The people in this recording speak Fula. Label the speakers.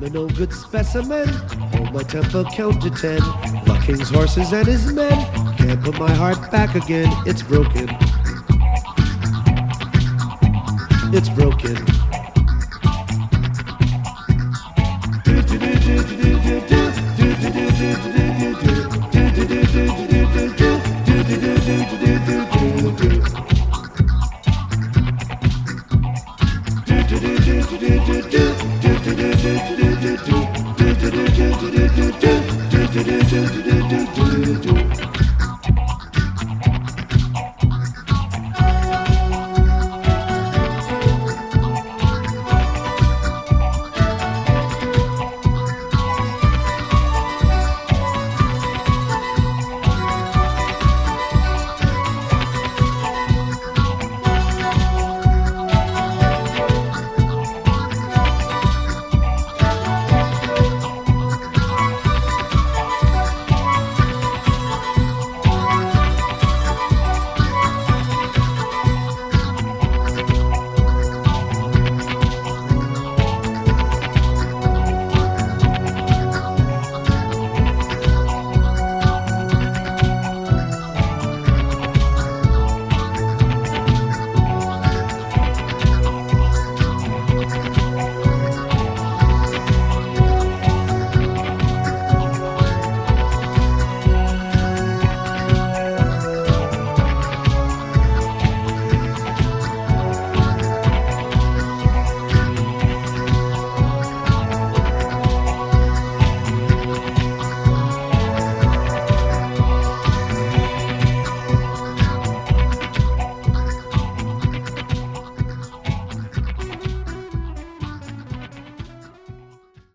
Speaker 1: I'm a no good specimen. Hold my temper, count to 10. Bucking's horses and his men. Can't put my heart back again. It's broken. It's broken. Do